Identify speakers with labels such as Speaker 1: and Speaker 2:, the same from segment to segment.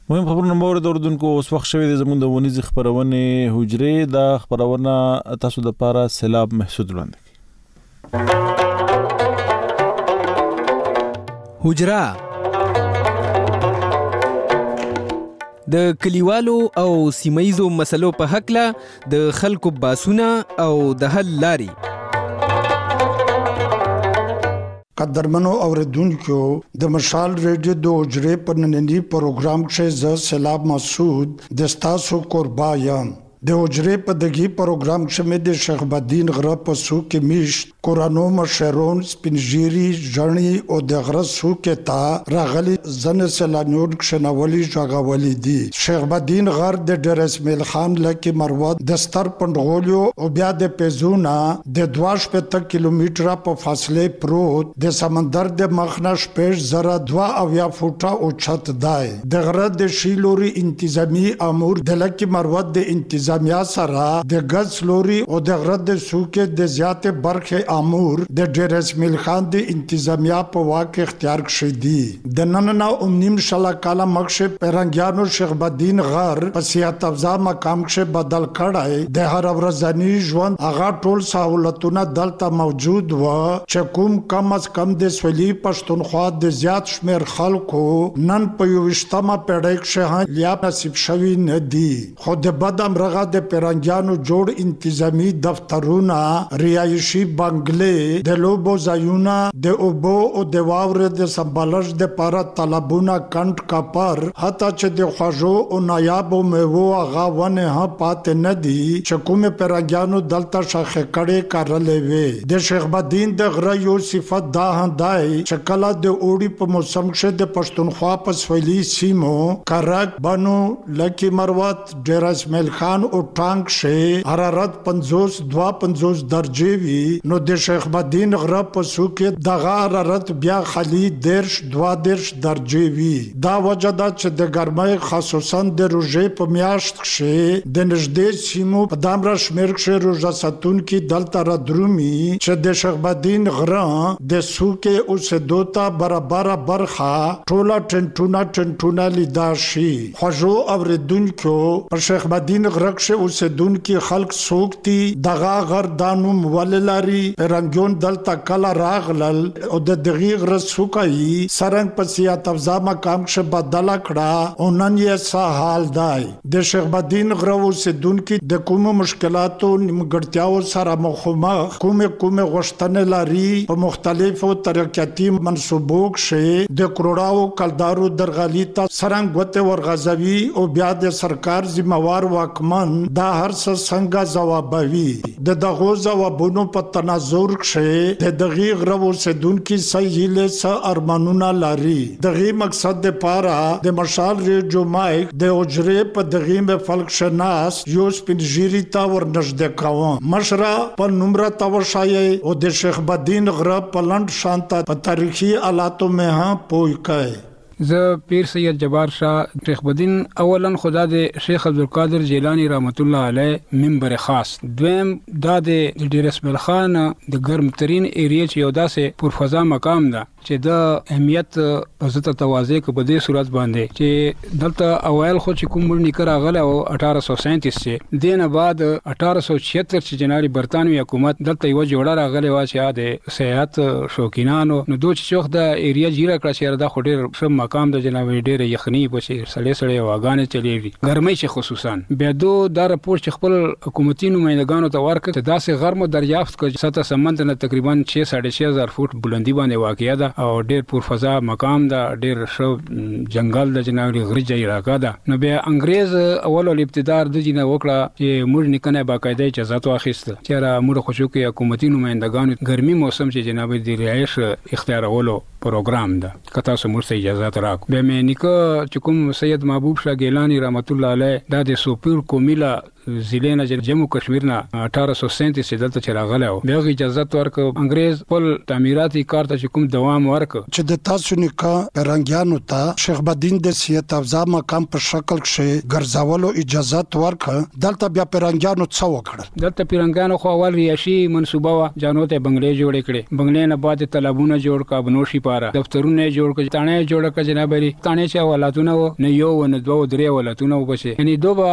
Speaker 1: مهم خبرونه مورد اوردونکو اوس وخت شوی د زموږ د ونیز خبرونه حجره د خبرونه تاسو د پاره سیلاب محسود وړاندې
Speaker 2: حجره د کلیوالو او سیمایزو مسلو په حق له د خلکو باسونه او د حل لاري.
Speaker 3: قدرمنو اوریدونکو د مشال ریډیو د حجره په نننی پروګرام کې ز سیلاب مسعود د تاسو قربا یم. د حجره په دغه پروګرام کې مې د شیخ بدین غره په سو کې میش قرانو مشرون سپینجيري ژړني او د غره سو کې تا راغلي زن سلانور کښنولي ژغولي دي. شیخ بدین غر د ډېر اسماعیل خان لکه مروت د ستر پندغولیو او بیا د پیزونا د 2.5 کیلومتره په فاصله پروت د سمندر د مخنش پېش زره 2 فوټه او چت دی. د غره د شیلوري انتظامی امور د لکه مروت د انتظامیه سره د غز لوري او د غره د سوکه د زیات برخه امور د ډېر اسماعیل خان د انتظامیه په واقع اختیار کړی دي. د نننه نیم شلا کاله مخشه پرنګیانو شیخ بدین غر په سیاحت افزا مقام کې بدل کړای. د هر ورځنی ژوند هغه ټول سہولتونه دلته موجود و چې کوم کم از کم د سولي پښتونخوا د زیات شمیر خلکو نن په 20مه پیړۍ کې لیا نصیب شوی نه دي. خو د بد امرغه د پرنګیانو جوړ انتظامی دفترونه ریایشي بنگلې د لوبو ځایونه د اوبو او د واورې د سمبالش د پاره طلبونه کند کپر حتی چې د خوږو او نایابو میوو هغه ونه هم پاتې نه دي چې کومې پرنګیانو دلته شاخې کړې کارلې وي. د شیخ بدین د غره یو صفت دا هندای چې کله د اوړي په موسم کې د پښتونخوا په سویلي سیمو کرک بنو لکی مروت ډېر اسماعیل خان او ټانک شه حرارت 52 درجه وي. نو د شیخ بدین غره په سو کې دغه حرارت بیا خلی 12 درجه وي. دا وجه ده چې د ګرمۍ خصوصا د روژې په میاشت کې د نږدې سیمو په دامره شمیر کې روژه ساتونکي دلته را درومي چې د شیخ بدین غره د سو کې اوسېدو ته برابر برخه ټوله ټنټونه لیدا شي. خوږو اوریدونکو په شیخ بدین غره کې اوسېدونکي خلک سوکتي دغه غر دانو وللاري رنګون دلته کله راغلل او د دغیغ رسوکای سرنګ په سیاحت افزا مقام کې بدل کړه او نن یې سهال دی. د شیخ بدین غره اوسېدونکي د کوم مشکلاتو نیمګړتیاو سره مخامخ کوم غوښتنې لري په مختلفو ترقیاتي منصوبو کې د کروڑاو کلدارو درغلي ته سرنګ وته ورغځوي او بیا د سرکار ذمہوار واکمن دا هر څه څنګه جوابوي. د دغه جوابونو په تناظر کې د دغه غرو سدونکو صحیح له ارمانونه لري. دغه مقصد د پاره د مشال ریډیو مایک د اوجره په دغه مفلک شناس یو سپینجيري تا ورنږدې کاوه مشره په نمبر توشای او د شیخ بدین غره په لند شانته په تاریخي آلاتو مه ها پوي کای.
Speaker 4: زه پیر سید جبار شاه شیخ بدین اولا خدا د شیخ عبدالقادر جیلانی رحمت الله علیه منبر خاص دویم دا د ډیر اسماعیل خان د ګرم ترین ایریا چې یو داسې پرفضا مقام ده چې د اهمیت عزت تواضع په دې صورت باندې چې دلته اوایل خو چې کوم نکړه غله او 1837 سے دینه بعد 1876 چې جنرال برتانوي حکومت دلته یو جوړه راغله وا چې د سیاحت شوقینانو نو دوه چوخ د ایریا جیره کړ چې دا خډیر سم مقام د جناب ډېر یخنی په سړې واغانې چلیږي ګرمۍ چې خصوصا بیا دو دا رپورټ چې خپل حکومتي نمائندګانو ته ورکړ چې داسې غرمه دریافت کړ چې سطح سمندر نه تقریبا 6.5 فوټ بلندی باندې واقع ده او ډېر پرفضا مقام ده ډېر شو جنگل د جناب غرجه علاقہ ده. نو بیا انګريز اول ابتدار د جنه وکړه چې موږ نکنه باقاعده اجازه واخیسته چې را موږ خوشو کې حکومتي نمائندګانو ګرمي موسم چې جناب د رهائش اختیارولو پروګرام ده کته سمور سه اجازه راک. بیا مې نیکه چې کوم سید محبوب شاه ګیلانی رحمت الله علیه د سوپور کومیلا ضلع نه جموں کشمیر نه 1837 دلته چراغله او دغه اجازه ورک انګريز خپل تعمیراتي کار ته کوم دوام ورک
Speaker 3: چې د تاسو نیکه پرنګیانو ته شیخ بدین د صحت افزا مقام په شکل کې ګرځولو اجازه ورک دلته بیا پرنګیانو څو وکړ
Speaker 4: دلته پرنګیانو خو اول ریاشي منصوبه وا جانو ته بنگلې جوړې کړې بنگلې نه بعد تالابونه جوړ کا بنوشي پاره دفترونه جوړ کړ تانه جوړ کړ جناب علي تانه چې ولاتونه نه یو نه دوه درې ولاتونه وبشه یعنی دوه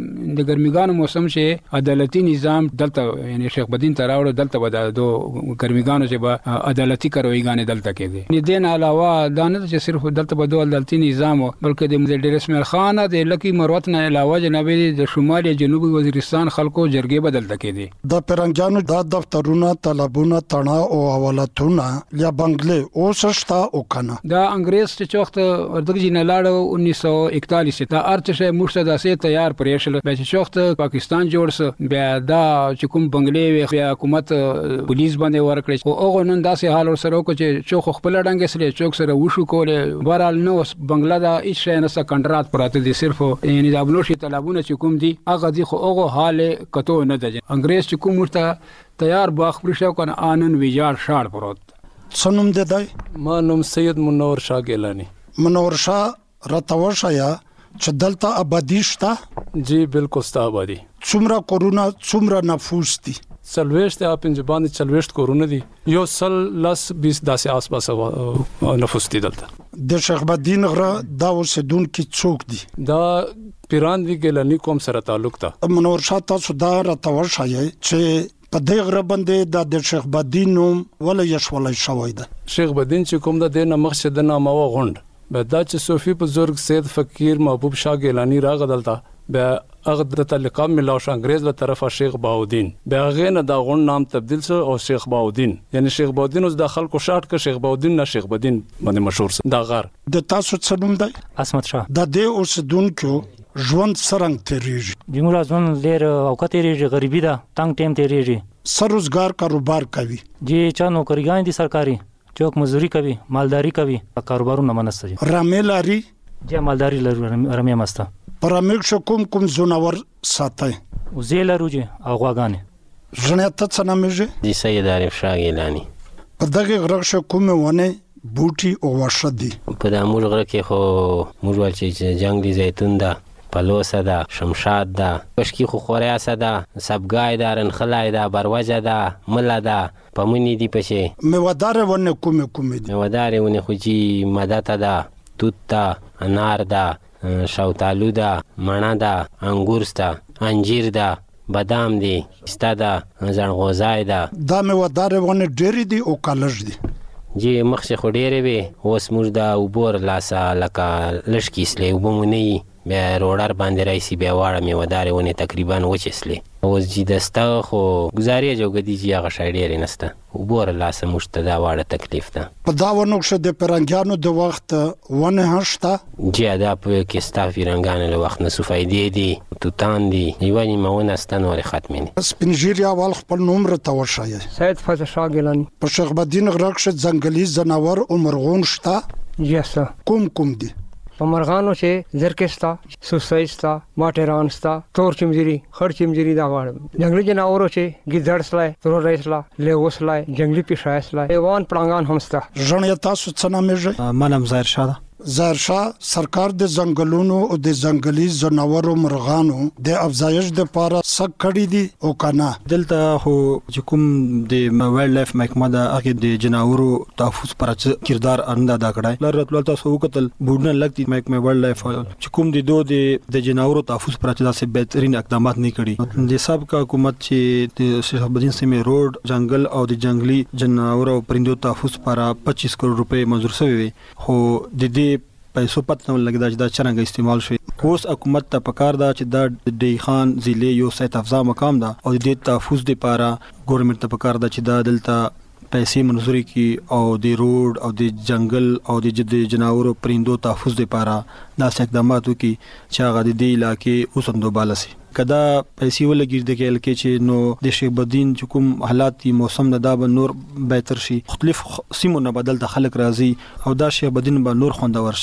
Speaker 4: د ګرمیګانو موسم چې عدالتي نظام دلته یعنی شیخ بدین تراوړ دلته ودا دو ګرمیګانو چې با عدالتي کاروایګانې دلته کېږي نه دین علاوه دا نه چې صرف دلته بدو عدالتي نظام بلکې د ډیر اسماعیل خان د لکی مروت نه علاوه جناب علي د شمالي جنوبي وزیرستان خلکو جرګې بدلته کېږي
Speaker 3: د پرنګیانو د دفترونه طلبونه تڼه او حوالتونه یا بنگلې اوس شتا او کنه
Speaker 4: دا انګريز چې وخت ورته جن لاړو 1941 دا ارچشه مرشد اسه تیار پرېشل به چې وخت پاکستان جوړ بیا دا چې کوم بنگلې بیا حکومت پولیس باندې ورکړي او هغه نن داسې حال سره کو چې چوخ خپل ډنګ سره چوک سره وشو کوله بهرال نو بنگلا دا هیڅ شي نه سکندرات پراته دي صرف یعنی دا بلوشي طلبونه چې کوم دي هغه دي خو هغه حال کته نه ده انګريز چې کوم ورته تیار باغ پرشاو کنه آنن ویجار شاړ پروت
Speaker 3: سنم ده دای
Speaker 5: ما نوم سید منور شاه ګیلانی
Speaker 3: منور شاه راتوشیا چې دلته آبادی شته
Speaker 5: جی بالکل ستا آبادی
Speaker 3: څومره کورونا څومره نفوس دي
Speaker 5: سلويشت اپ انجبان چلويشت کورونه دي یو سل لس 20 داسې آس پاس نفوس دي دلته
Speaker 3: د شیخ بدین غره دا اوسدون کې څوک دي
Speaker 5: دا پیران دی ګیلانی کوم سره تعلق تا
Speaker 3: منور شاه تاسو دا راتوشیا چې په دې غره باندې د شیخ بدین نوم ولا یشولای شوی ده
Speaker 5: شیخ بدین چې کوم د دینه مقصد نه مو غوند به دا چې صوفي بزرگ سید فقیر محبوب شاه ګیلانی راغدلتا به هغه د تعلقام ملاو شو انګريز له طرفه شیخ باودین به هغه نه دا غون نام تبديل شو او شیخ باودین یعنی شیخ باودین اوس د خلکو شاټ ک شیخ باودین نه شیخ بدین باندې مشهور دا غار
Speaker 3: د تاسو څه نوم دی
Speaker 6: اسمت شاه
Speaker 3: د دې اوسدونکو ژوند سرنګ تیریږي
Speaker 6: جمهور ژوند ډیر اوقات تیریږي غریبی ده تنگ ټیم تیریږي
Speaker 3: سر روزګار کاروبار کوي
Speaker 6: جی چا نوکریګان دي سرکاري چوک مزدوري کوي مالداري کوي کاروبارونه منسته
Speaker 3: راملاري
Speaker 6: جی مالداري رمي مسته
Speaker 3: پرامګ شو کوم زونور ساتي
Speaker 6: وزیل روجه او غواګانې
Speaker 3: ژنه ته څنګه
Speaker 7: دي سید عارف شاه ګیلانی
Speaker 3: په دغه غره شو کوم ونه بوټي او وشدي
Speaker 7: په د امور غره کې خو موږ ول چې جنگ دي زیتون ده پلوسه ده شمشاد ده پشکی خو خوریاسه ده سبګای ده رنخلای ده بروجه ده مله ده پمنی دی پشه
Speaker 3: میوادار ونه کوم دي
Speaker 7: میوادار ونه خو جی مدته ده توت ده انار ده شاوتالو ده مڼه ده انګورسته انجیر ده بادام دی استاده زړغوزای ده
Speaker 3: دا میوادار ونه ډېری دي او کالج دي
Speaker 7: جی مخشه خو ډېرې وي اوس موږ د اوبور لاسه لکه لشکې سلی اوبه مو نه وي بیا روډر باندې رایسي بیا واړه میوهدارې ونې تقریبا وچې سلی اوس چې دسته خو ګزارې جوګدي چې هغه شی ډېرې نسته اوبور لاسه موږ ته دا واړه تکلیف ده
Speaker 3: په دا ونو کښې د پرنګیانو د وخت ونې هم شته
Speaker 7: جی دا په کې ستا پیرنګانو له وخت نه سوفیدې دي توتان دي یوه نیمه ونه سته نورې ختمې دي
Speaker 3: سپین ږیري اول خپل نوم راته وښایه
Speaker 8: سید فضل شاه ګیلانی
Speaker 3: په شیخ بدین غره کښې ځنګلي ځناور او مرغون شته
Speaker 8: جی سر
Speaker 3: کوم دي
Speaker 8: په مرغانو چې زرکستا سوسایستا ماټرانستا تور چمزيري خړ چمزيري دا واړه جنگلي جناورو چې ګیدړسلای تور رئیسلا لیوسلای جنگلي پیشایسلای ایوان پړنګان همستا
Speaker 3: ژوند تاسو څه نامه
Speaker 2: منم ظاهر شاه
Speaker 3: ظاهر شاه سرکار د ځنګلونو او د ځنګلي ځناورو مرغانو د افزایش د پاره سک کړی دي او کنه
Speaker 2: دلته خو چې کوم د وایلډ لایف محکمه د هغه د جناورو تحفظ پر کردار انده دا کړای لر راتل تاسو وکتل بوډنه لګتي محکمه وایلډ لایف چې کوم د دوه د جناورو تحفظ پر داسې بهترین اقدامات نه کړي د سابقه حکومت چې د شیخ بدین سیمه روډ جنگل او د جنگلي جناورو پرندو تحفظ پر 25 کروڑ روپے منظور شوی خو د دې پیسو پته نه لګیدا چې دا څنګه استعمال شي اوس حکومت ته پکار دا چې دا د خان ضلع یو صحت افزا مقام دا او د تحفظ لپاره ګورنمنت ته پکار دا چې دا دلته پیسې منظوري کی او د روډ او د جنگل او د جناورو پرندو تحفظ لپاره داسې اقدامات وکړي چې هغه د دې علاقې اوسندو بالسي کدا پیسې ولګي د کېل کې چې نو د شیخ بدین چې کوم حالات دي موسم نه دا به نور بهتر شي مختلف سیمو نه بدل د خلک راځي او دا شیخ بدین به نور خوندور شي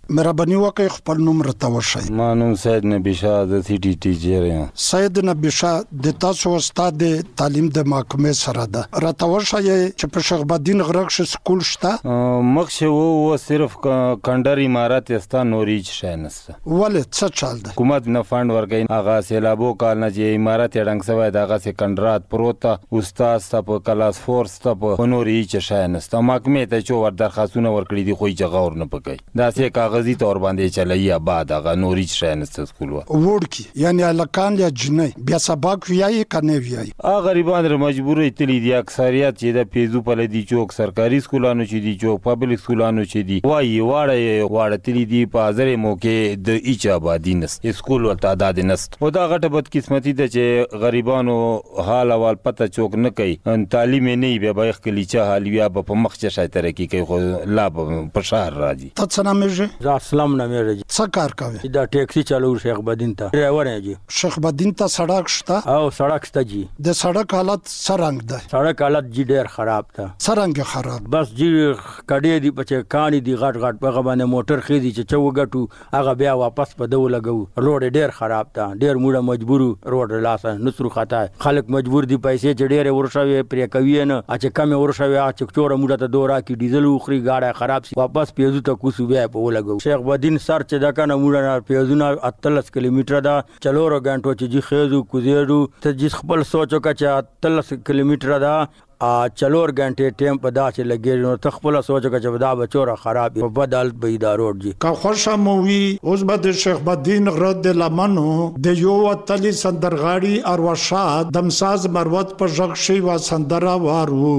Speaker 3: مهرباني وکړئ خپل نوم راته وښایئ.
Speaker 9: ما نوم سید نبی شاه د سی ټي ټیچر یم.
Speaker 3: سید نبی شاه د تاسو استاد د تعلیم د محکمې سره ده. راته وښایئ چې په شیخ بدین غرق ش سکول شته؟
Speaker 9: مخشه و صرف کندر امارات استا نوریچ شای نسته.
Speaker 3: ولې څه چل ده؟
Speaker 9: حکومت نه فند ورکوي. هغه سیلابو کال نه چې امارات ډنګ سوی دغه سکندرات پروت استاد ته په کلاس فورس ته په نوریچ شای نسته. محکمې ته چې ور درخواستونه ورکړي دي خو یې غور نه پکای. دا سه کاغذي تور باندې چلایي آباد هغه نوریچ شای نسته سکول
Speaker 3: وړکی یعنی الکان یا جنې بیا سبق ویایي کنه ویایي.
Speaker 9: غریبان در مجبورې تللی دي اکثریت چې د پیزو په لدی چوک سرکاري سکولانو چې دي چوک پبلک سکولانو چې دي وایي واړه تللی دي په ازره موقع د ایچ آبادی نس سکول ور تعداد نست. او دا غټه بد قسمتي ده چې غریبانو حال اول پته چوک نه کوي. تعلیم نه بیا بایخ کلی چا حال بیا په مخ چې شای ترقی کوي خو لا په شهر راځي.
Speaker 3: ته څه نامې؟
Speaker 10: زه اسلام نامې راځي.
Speaker 3: څه کار کوي؟
Speaker 10: دا ټیکسي چلو شیخ بدین ته ډرایور یم جی.
Speaker 3: شیخ بدین ته سړک شته؟
Speaker 10: او سړک شته جی.
Speaker 3: د سړک حالت څه رنګ ده؟
Speaker 10: سړک حالت جی ډیر خراب ده.
Speaker 3: څه رنګ خراب؟
Speaker 10: بس جی کډې دی په کانی دی غټ په باندې موټر خېدي چې چو غټو هغه بیا واپس په دو لګو. روډ ډیر خراب ده. ډیر موډه مجبور روډ لاسه نسرو خطا خلک مجبور دي پیسې چې ډیر ورشوي پرې کوي نه چې کم ورشوي چې چوره موډه ته دورا کی ډیزل وخري گاډه خراب سی واپس پیزو ته کوسو بیا په لګو. شیخ بدین سر چې دا کنه موډه پیزونه 38 کیلومتر دا چلورو غنټو چې جی خېزو کوزېړو ته جی خپل سوچو کا چې 38 کیلومتر دا چلور غنټه ټیم په دا چې لګي نو ته خپل سوچو کا چې دا بچوره خراب په بدل به ادارو جی
Speaker 3: کا خوشا مووی اوس به شیخ بدین غرد لمنو د یو تلی سندرغاړي اروشاد دمساز مروت په ژغ شي وا سندرا وارو.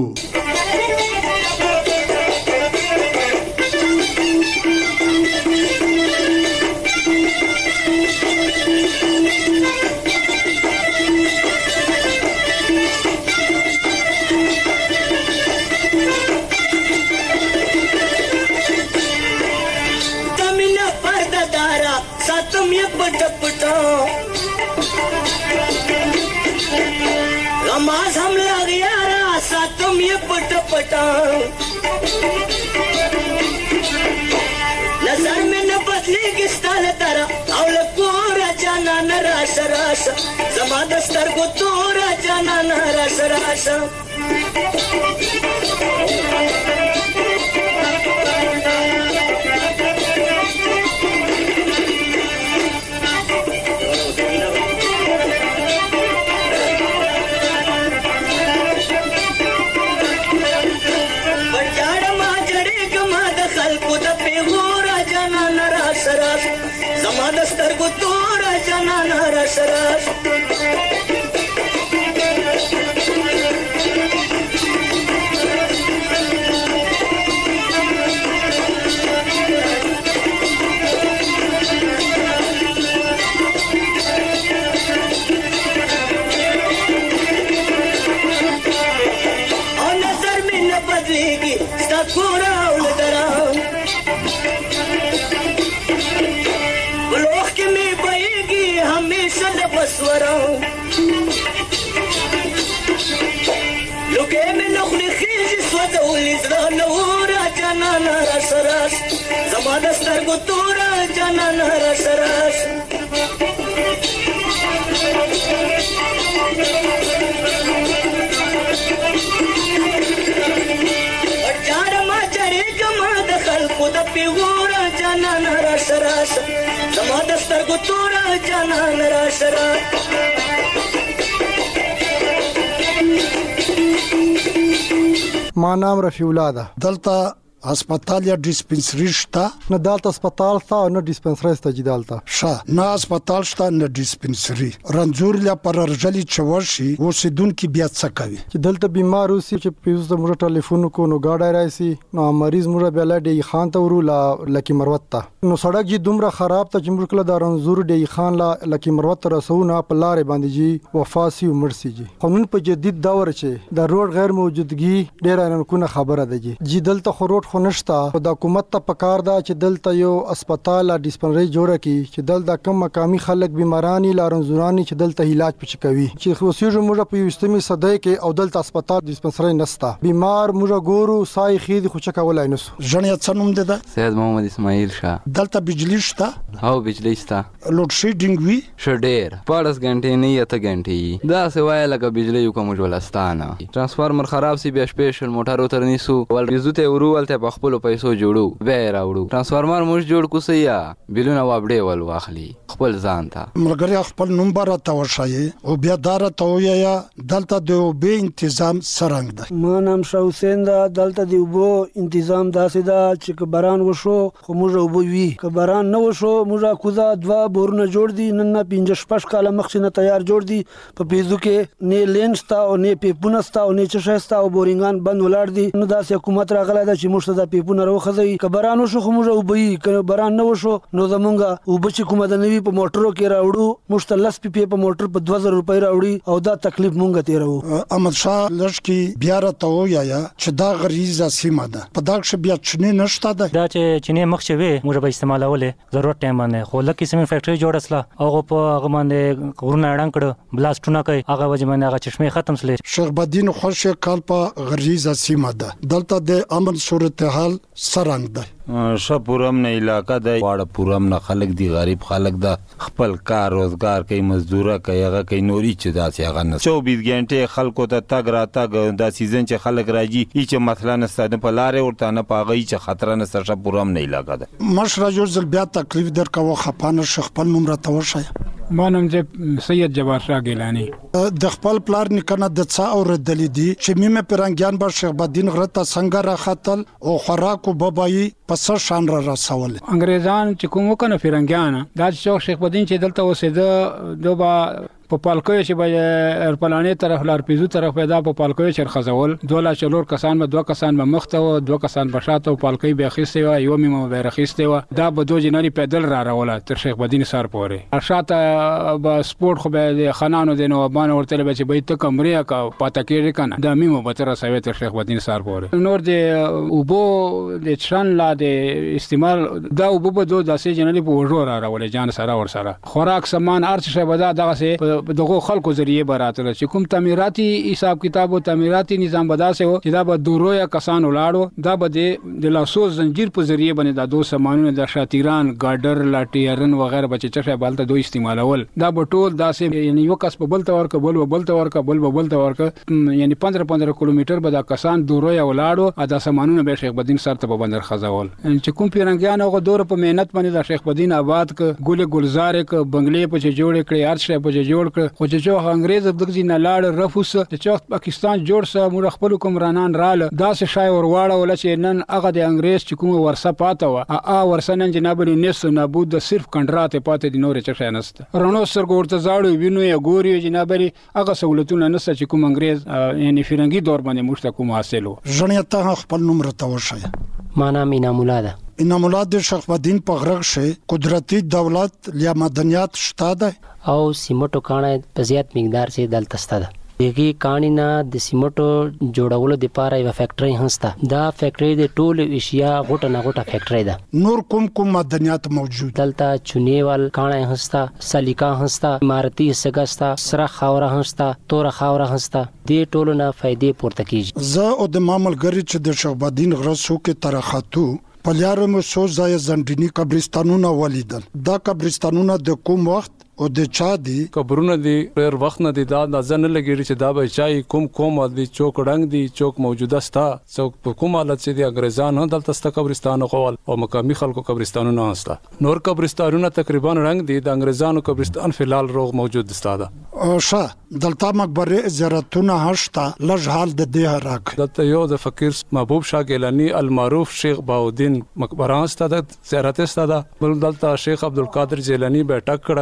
Speaker 11: नमाज हम लग यारा सा तुम ये पट पटा नजर में न बदलेगी स्टाइल तारा औल कोरा जाना न राश राश जमा दस्तर को तोरा जाना न राश राश दस्तर को तोरा जाना न रस रस और नजर में न बदलेगी सकोरा उलदरा बसवरा लुके में नखली खीज स्वदौल इजरा नूरा जाना न रस रस जमा दस्तर को तोरा जाना न रस रस और चार मा चढ़े कमा दखल को दपी गोरा जाना न रस रस जमा दस्तर को तोरा जाना न रस रस
Speaker 12: ما نام رفیع الله ده.
Speaker 3: دلته هسپتال یا ډیسپنسری شته؟
Speaker 12: نه دلته هسپتال شته او نه ډیسپنسری شته چې دلته
Speaker 3: ښه نه هسپتال شته نه ډیسپنسری. رنځور لا پررجلی چورشي اوسیدونکو بیا څه کوي؟
Speaker 12: چې دلته بیمار اوسي چې پیوس ته موږ ټلیفون کو نو گاډه راشي نو مریض موږ بیا لډي خان ته ورو لکی مروت ته نو سړک جی دومره خراب ته چې موږ کله د رنځور ډي خان لکی مروت رسونه په لارې باندې جی وفاسي عمر سي جی قانون په جدید دور چې د روډ غیر موجودګي ډېر انکونه خبره ده جی دلته خو روډ خو نشته خو د حکومت ته پکار ده چې دلته یو هسپتال ډیسپنسری جوړه کړي چې دلته کم مقامي خلک بیمارانی لارنزورانی چې دلته علاج پچ کوي چې اوسېږو موږ په 20مې صدۍ کې او دلته هسپتال ډیسپنسری نشته بیمار موږ ګورو سای خېد خو چکولای نسو
Speaker 3: ژوند څه نوم ده
Speaker 13: سید محمد اسماعیل شاه
Speaker 3: دلته بجلی شته
Speaker 13: او بجلی شته
Speaker 3: لوډ شیډینګ وی
Speaker 13: شډیر 14 غنټې نه یا ته غنټې دا سوای لکه بجلی کوم ولستانه ترانسفارمر خراب سی بیا سپیشل موټر وتر نیسو ول ریزوته ورولته په خپل پیسو جوړو به راوړو ترانسفارمر موږ جوړ کوسیا بلونه وابډې ول واخلي خپل ځان ته
Speaker 3: مرګري خپل نمبر ته وشایي او بیا دار ته ویا دلته د به تنظیم سرنګ ده
Speaker 14: ما نام شاه حسین دا دلته دی وبو تنظیم داسې دا چې باران وشو خو موږ وبو وی ک باران نه وشو موږ کوزا دوا بورونه جوړ دي نن 15 کاله مخینه تیار جوړ دي په پیزو کې نه لینستا او نه پیپونستا او نه چشستا او بورینګان بند ولاړ دي نو داسې حکومت راغله دا چې موږ د پیپونه روخځي ک باران وشو خو موږ وبوي ک باران نه وشو نو زمونږه وبچ کومه د نوی په موټرو کې راوړو مشتلس پی په موټر په 2000 روپۍ راوړي او دا تکلیف مونږ تیرو
Speaker 3: احمد شاه لشکي بیا راته ویا چې دا غریزه سیمه ده په داښه بیا چنه نشته ده
Speaker 6: دا چې چنه مخ شوی موږ به استعمالوله ضرورت ټایم باندې خو لکه سیمه فیکټری جوړسله هغه په هغه باندې غرونه اډان کړ بلاستونه کوي هغه وجه باندې هغه چشمه ختم سلې
Speaker 3: شیخ بدین خوشی کال په غریزه سیمه ده دلته د امن صورتحال سرنګ ده
Speaker 9: شپورم نه علاقہ د واړه پورم نه خلک دی غریب خلک د خپل کار روزګار کوي مزدوره کوي هغه کوي نوري چې داسې هغه نه 24 غنټه خلکو ته تګ را تګ د سیزن چې خلک راځي چې مثلا نستانه په لارې ورته نه پاغي چې خطر نه سر شپورم نه علاقہ ده
Speaker 3: مشر جوړ بیا تکلیف درکو خپانه شیخ خپل نوم را توشای
Speaker 4: ما نوم سید جبار شاه ګیلانی
Speaker 3: د خپل پلار نکنه د څا اور دلی دي چې میمه پرنګیان با شیخ بدین غرته څنګه را خطل او خوراکو بابای پس شان را رسول
Speaker 4: انګريزان چې کوم کنه فرنګیان دا چې شیخ بدین چې دلته اوسېده دوبا په پالکوي چې به ارپلانې طرف لار پیزو طرف پیدا په پالکوي چر خزول دولا چلور کسان به دوه کسان به مخته او دوه کسان بشاته او پالکوي به خسته و یو میمه به رخصته و دا به دوه جنري پیدل را روله تر شیخ بدین سار پورې ارشاته به سپورت خو به خنانو دینو باندې ورته به چې به ته کمرې کا پاته کېږي کنه دا میمه به تر سوي تر شیخ بدین سار پورې نور د اوبو د چرن لا د استعمال دا اوبو به دوه داسې جنري په وژو را روله جان سره ور سره خوراک سامان ارچ شه به دغه سه دغه خلکو ذریعہ براتله چې کوم تعمیراتی حساب کتاب او تعمیراتی نظام بداسه و چې دا به دورویا کسان ولاړو دا به د لاسو زنجیر په ذریعہ باندې دا دوه سامانونه د شاتیران ګاډر لاټیرن وغیرہ بچ چشه بالته دوی استعمالول دا به ټول داسه یعنی یو کس په بل تور کبل بل تور کبل بل تور یعنی 15 کیلومتر به دا کسان دورویا ولاړو دا سامانونه به شیخ بدین سره په بندر خزاول چې کوم پیرنګیان هغه دور په مهنت باندې دا شیخ بدین آباد ک ګل گلزار ک بنگلې په جوړ کړي ارشه په جوړ کړ خو چې انګريز دغه نه لاړ رفوس چې پاکستان جوړ سه موږ خپل حکمرانان رااله دا څه شای ور واړه ول چې نن هغه د انګريز چې کوم ورسه پاته و ورسه نن جناب نس نابود صرف کنډرات پاته د نور چا نهسته رونو سرګورته زاړو وینو یا ګوري جناب هغه سہولتونه نسته چې کوم انګريز یعنی فرنګي دور باندې مشته کوم حاصلو
Speaker 3: ژنیته خپل نوم رته وشای
Speaker 15: ما نام انعام الله ده
Speaker 3: انعام الله د شیخ بدین په غرغ شه قدرتي دولت یا مدنیات شته ده
Speaker 15: او سیمټو کانه په زیات مقدار سي دلته ستده دغه کانینا د سیمټو جوړولو د پاره یو فیکټری هسته دا فیکټری د ټول ایشیا غټه نه غټه فیکټری ده
Speaker 3: نور کوم مدنیات موجود
Speaker 15: دلته چونیوال کانه هسته سلیقا هسته امارتي سګستا سره خاوره هسته تور خاوره هسته د ټولو نه فائدې پورته کیږي
Speaker 3: زه او د مامل ګری چې د شیخ بدین غرسو کې ترخاتو پلیارمو سو ځای زندنی قبرستانونه ولیدل دا قبرستانونه د کوم وخت او د چا دي
Speaker 5: قبرونه دي ډېر وخت نه دي دا ځنه لګیږي چې دا به چای کوم دي چوک ډنګ دي چوک موجوده ستا څوک په کوم حالت چې دي انګريزان هم دلته ستا قبرستان قوال او مقامي خلکو قبرستانونه هستا نور قبرستانونه تقریبا رنګ دي د انګريزانو قبرستان فلال روغ موجود ستا ده
Speaker 3: او شه دلته مقبره زیارتونه هشتا لږ حال د دې راک
Speaker 5: دلته یو د فقیر محبوب شاه ګیلانی المعروف شیخ باودین مقبره ستا ده زیارت ستا ده بل دلته شیخ عبدالقادر جیلانی بیٹک کړو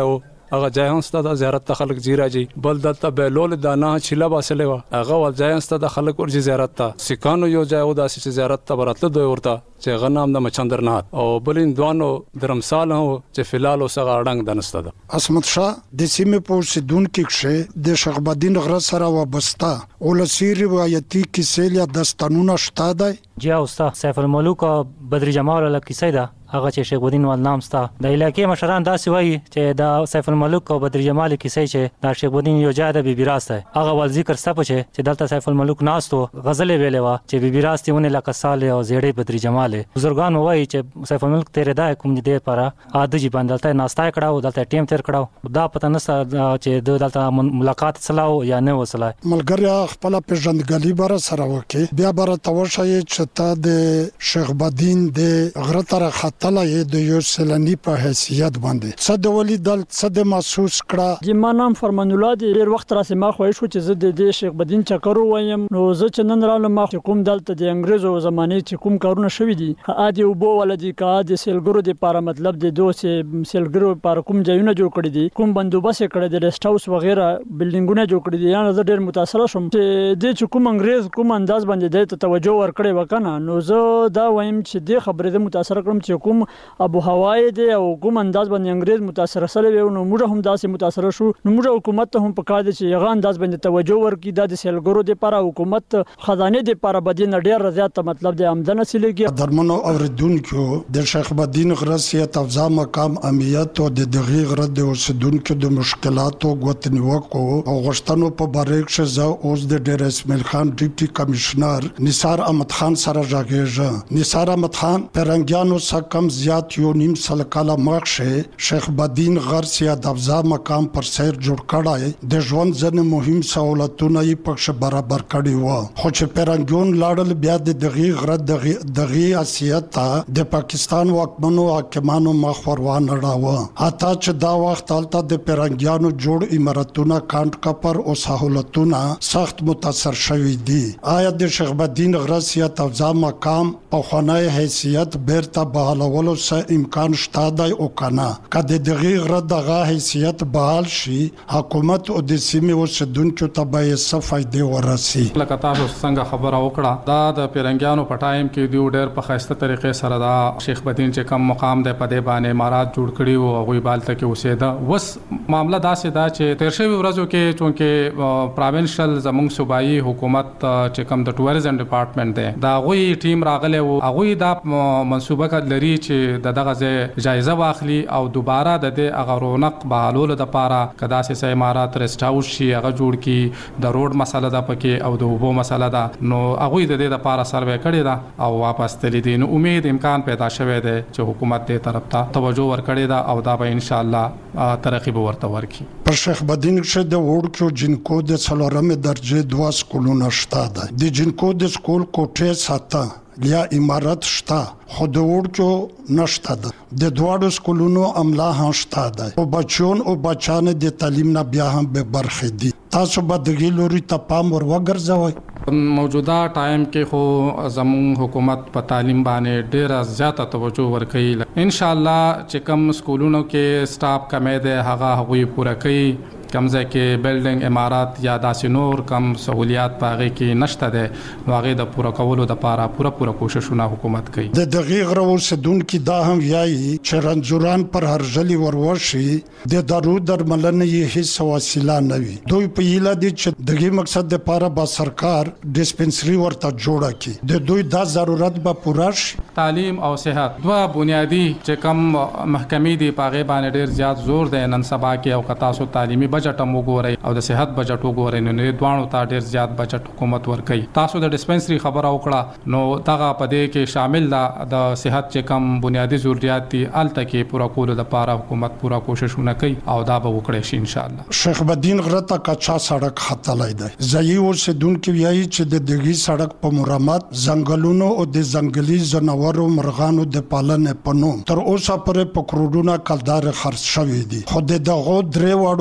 Speaker 5: هغه ځای هم ستاسو زیارت ته خلک زی راځي بل دلته بیلول د نه چله باسلې و هغه ول ځای ستاسو خلک ورځي زیارت ته سکانو یو ځای و داسې زیارت ته براتله دوی ورته چې غنام د مچندرنات او بلین دوانو درمسال هو چې فلال اوسه اړنګ دنسته ده
Speaker 3: اسمت شاه د سیمې په اوسیدونکو کې د شیخبدین غره سره وابسته ولسی روایتي کیسې یا داستانونه شته ده
Speaker 6: جی استاد سیف الملوک او بدر جمال له کیسې ده هغه چې شیخ بدین ول نام ستا د علاقې مشران داسې وایي چې دا سیف الملوک او بدر جمال کیسې چې دا شیخ بدین یو ځای د بیبي راست هغه ول ذکر سپه چې دلته سیف الملوک ناستو غزل ویلې وا چې بیبي راستونه لکه سال او زیړې بدر جمال بزرګان وایي چې سیف الملوک تیرې دا کوم دې لپاره عادت جی باندې ناشتا کړه دلته ټیم تیر کړه دا پته نه چې دلته ملاقات سلاو یا نه وسله
Speaker 3: ملګری خپل پیژندګلوي بر سره وکي بیا بر توشي چې تا د شیخ بدین د غره تر طلای د یو سلنی په حیثیت باندې څه د ولیدل څه د محسوس کړه
Speaker 16: چې ما نام فرمان الله دی ډیر وخت را سما خوښ شو چې زه د شیخ بدین چکرو وایم نو زه چې نن رالم ما کوم دلته د انګريزو زمانه چې کوم کارونه شوي دي عادي وبو ولدي کا د سیلګرو د لپاره مطلب د دوه سیلګرو لپاره کوم ځایونه جوړ کړی دي کوم بندوبست کړی د ریسټ هاوس وغیرہ بلډینګونه جوړ کړی دي یعنی زه ډیر متاثر شوم چې د کوم انګريز کوم انداز باندې د توجه ورکړي وکنه نو زه دا وایم چې د خبرې د متاثر کړم چې کوم ابو هوای دی او کوم انداز باندې انګريز متاثر سره و نو موږ هم داسې متاثر شو نو موږ حکومت ته هم پکار دي چې هغه انداز باندې توجه ورکړي د سیلګرو د لپاره حکومت خزانه د لپاره بدین ډیر زیات مطلب د آمدن سیلګي
Speaker 3: درمنو اوریدونکو د شیخ بدین غرسیت افزا مقام امنیت او د دغه غره د اوسیدونکو د مشکلاتو غوښتنوکو او غشتنو په باره کې زه اوس د ډیر اسماعیل خان ډیپټي کمشنر نثار احمد خان سره راغېږم نثار احمد خان پرنګیانو څخه کم زیات یو نیم سل کاله مخکې شیخ بدین غر سیاد افزا مقام پر سیر جوړ کړای د ژوند ځنه مهم سہولتونه یې پکښ برابر کړي وو خو چې پرنګیون لاړل بیا د دغه غره دغه اسیات د پاکستان واکمنو حاکمانو مخ وروان راوه اته چې دا وخت حالت د پرنګیانو جوړ امارتونه کانټ کپر او سہولتونه سخت متاثر شوي دي آیا د شیخ بدین غر سیاد افزا مقام په خنای حیثیت بیرته بحالولو سره امکان شته دی او کنه کله دغه غره دغه حیثیت بحال شي حکومت او د سیمې اوسیدونکو ته به څه فائدې ورسي
Speaker 17: لکه تاسو څنګه خبره وکړه دا د پیرنګیانو په ټایم کې دی ډېر په خاصه طریقې سره دا شیخ بدین چې کم مقام دی په دې باندې امارات جوړ کړي او هغه بالته کې اوسېده وس معاملہ داسې دا چې تیر شوی ورځو کې چونکه پروینشل زموږ صوبایي حکومت چې کم د ټوریزم ډپارټمنټ دی دا غوي ټیم راغله او هغه دا منصوبه لري چې دغه ځای جایزه واخلي او دوباره د دې هغه رونق بحالولو لپاره کدا سه امارات ریسټ هاوس شي هغه جوړ کی د روډ مسله ده پکې او د اوبو مسله ده نو هغه د دې لپاره سروې کړی ده او واپس تللی دي نو امید امکان پیدا شوه دی چې حکومت دې طرف ته توجه ورکړي ده او دا به ان شاء الله ترقی به ورته ورکړي
Speaker 3: پر شیخ بدین کې د وړکو جنکو د څلورمه درجه 2 سکولونه شته ده د جنکو د سکول کوټه ساته یا امارت شته خو د وړکو نشته ده د دواړو سکولونو عمله هم شته ده او بچون او بچانه د تعلیم نه بیا هم به برخه دي تاسو به دغه لوري ته پام ور وګرځوئ
Speaker 17: موجوده ټایم کې خو زمون حکومت په تعلیم باندې ډیره زیاته توجه ورکوي ان شاء الله چې کوم سکولونو کې سټاف کمې ده هغه پوره کوي کمزه کې بلډینګ امارات یا داسې نور کم سہولیات پاغه کې نشته ده نو هغه د پوره کولو د لپاره پوره کوششونه حکومت کوي
Speaker 3: د دغه غرو سدون کې دا هم یایي چې رنځوران پر هرځلي ورورشي د دارو درملنه یې هیڅ وسیله نه وي دوی په یلا دي چې دغه مقصد د لپاره با سرکار ډیسپنسری ورته جوړه کړي د دوی دا ضرورت به پوره شي
Speaker 17: تعلیم او صحت دوه بنیادی چې کم محکمې دی پاغه باندې ډیر زیات زور دی نن سبا کې او کتا سو تعلیمي بجټ هم وګورئ او د صحت بجټ وګورئ نو دوانو ته ډیر زیات بجټ حکومت ورکړي تاسو د ډیسپنسری خبره وکړه نو دغه پدې کې شامل ده د صحت چې کم بنیادی ضرورت دي الته کې پوره کولو لپاره حکومت پوره کوششونه کوي او دا به وکړي شي ان شاء الله
Speaker 3: شیخ بدین غره ته کچا سړک خطلای دی ځای اوسیدونکو وایي چې د دغه سړک په مرمت ځنګلونو او د ځنګلي ځناورو مرغانو د پالنې په نوم تر اوسه پورې په کروڑونه کلدار خرڅ شوی دي خو دغه درې واړو محکمو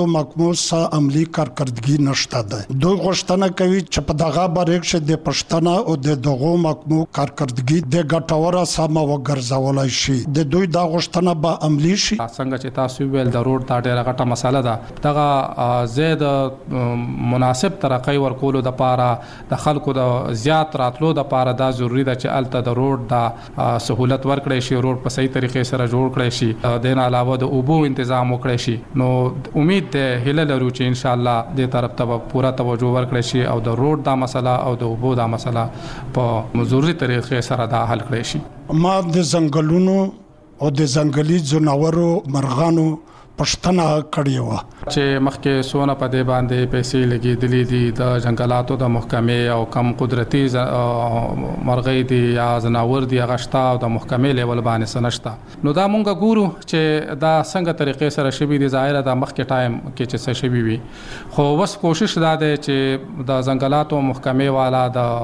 Speaker 3: طالبانو سا عملی کارکردګي نشته ده. دوی غوښتنه کوي چې په دغه باره کې د پښتنه او د دغو محکمو کارکردګي د ګټوره سمه وګرځولای شي. د دوی دا غوښتنه به عملی شي.
Speaker 17: څنګه چې تاسو ویل د روډ دا ډیره غټه مسله ده. دغه زید مناسب ترقی ورکولو د پاره د خلکو د زیات راتلو د پاره دا ضروری ده چې الته د روډ د سہولت ورکړي شي، روډ په صحیح طریقې سره جوړ کړي شي، د نه علاوه د اوبو تنظیم وکړي شي. نو امید ده هله لرو چې ان شاء الله دې طرف ته پورا توجه ورکړي شي او د روډ دا مسله او د اوبو دا مسله په ضروري طریقې سره دا حل کړي شي.
Speaker 3: ما د ځنګلونو او د ځنګلي ځناورو مرغانو پښتنه کړی و
Speaker 17: چې مخکې سونه په دې باندې پیسې لګېدلې دي د جنگلاتو د محکمې او کم قدرتي مرغۍ دي یا ځناور دي غشتا او د محکمې لیول باندې سنشتا. نو دا مونږ ګورو چې دا څنګه طریقې سره شوي دي. ظاهره دا مخکې ټایم کې چې څه شوي وي، خو وس کوشش دا دی چې د جنگلاتو محکمې والا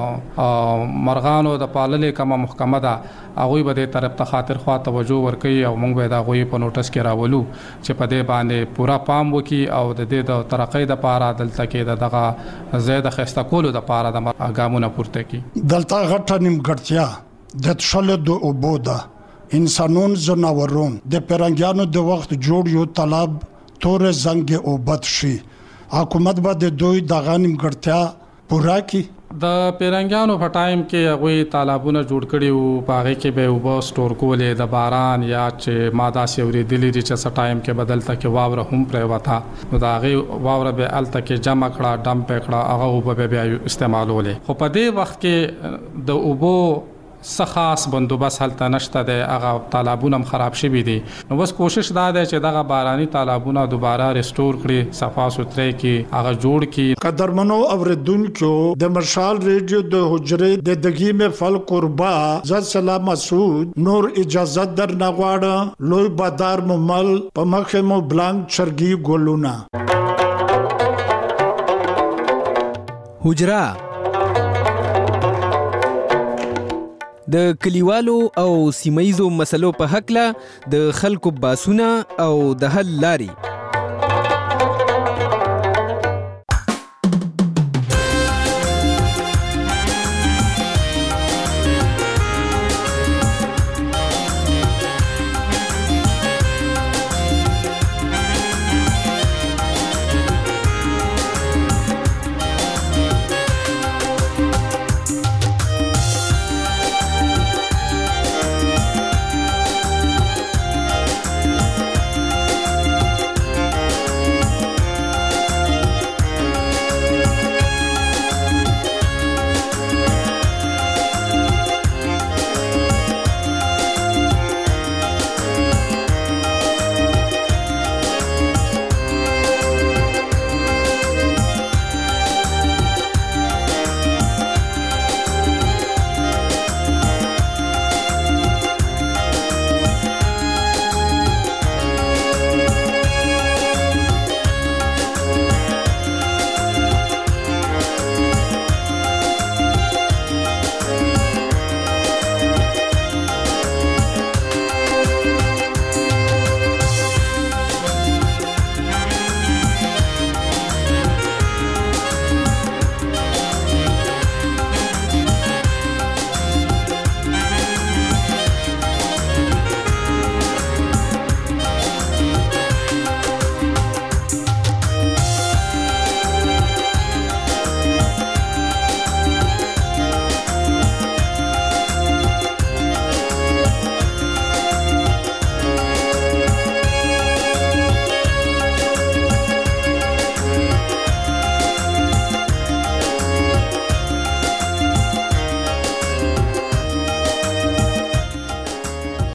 Speaker 17: د مرغانو د پاللې کومه محکمه ده هغه به دې طرف ته خاطر خوا توجه ورکړي او موږ به دا غوي په نوټس کې راولو چې په دې باندې پورا پام وکړي او د دې د ترقۍ د پاره دلته کې دغه زیاده خسته کولو د پاره د ګامونه پورته کړي.
Speaker 3: دلته غټه نیمګړتیا د تشل د اوبوده انسانون زناورون د پرنګیانو د وخت جوړ یو طلب تور زنګ او بد شي. حکومت به د دوی دغه نیمګړتیا پورا کړي.
Speaker 17: د پیرنګیانو په ټایم کې هغه طالبونه جوړ کړي او پاره کې به وب سٹور کولې د باران یا چې ماده سوري دلی چې څه ټایم کې بدلته کې واوره هم پرې وتا. نو دا هغه واوره به الته کې جمع کړه ډم پکړه هغه وب به استعمالولې. خو په دې وخت کې د اوبو خاص بندوبست هلته نشته د هغه طالبونه خراب شوي دي. نو بس کوشش دا ده چې دغه باراني طالبونه دوباره ریسټور کړي، صفا سوتره کې هغه جوړ کړي.
Speaker 3: قدرمنو اوریدونکو د مشال ریډیو د حجرې د دګي مې فل قربا ز سلام مسعود نور اجازه در نغواړه. لوی بادار ممل په مخه مو بلانک چرګي ګولونه
Speaker 18: حجره د کلیوالو او سیمایزو مسلو په حق له د خلکو باسونه او د حل لاري